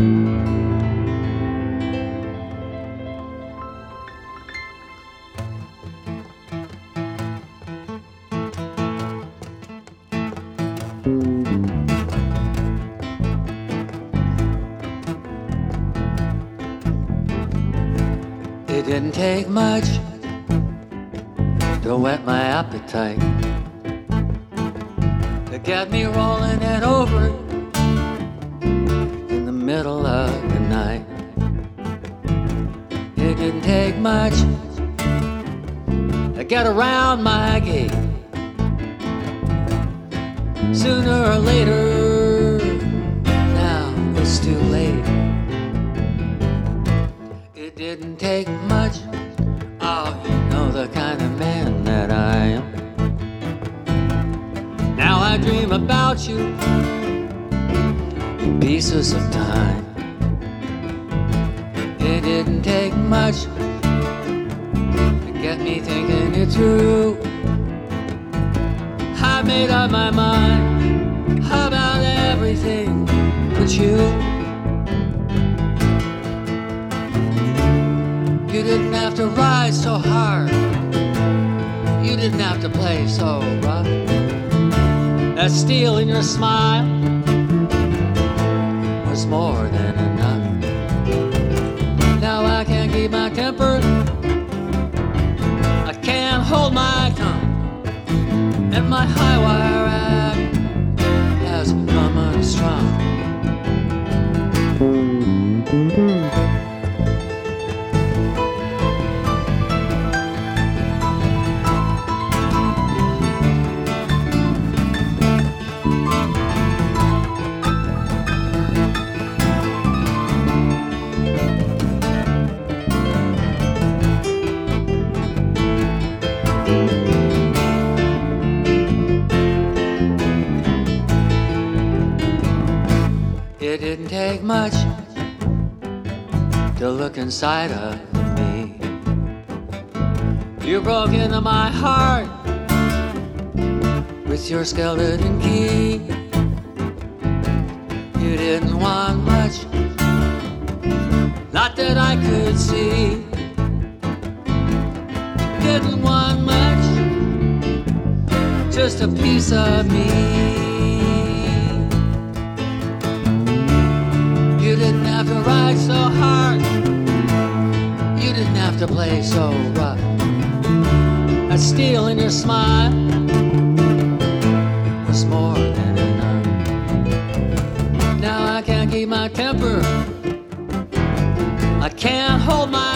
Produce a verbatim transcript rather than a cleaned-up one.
It didn't take much to whet my appetite, to get me rolling it over in the middle of the night. It didn't take much to get around my gate. Sooner or later, now it's too late. It didn't take much, oh, you know the kind of man that I am. Now I dream about you in pieces of time. It didn't take much to get me thinking it through. I made up my mind about everything but you. You didn't have to ride so hard. You didn't have to play so rough. That steel in your smile was more than enough. Now I can't keep my temper, I can't hold my tongue, and my high wire act has become unstrung. It didn't take much to look inside of me. You broke into my heart with your skeleton key. You didn't want much, not that I could see. Didn't want much, just a piece of me. You didn't have to ride so hard. You didn't have to play so rough. That steel in your smile was more than enough. Now I can't keep my temper, I can't hold my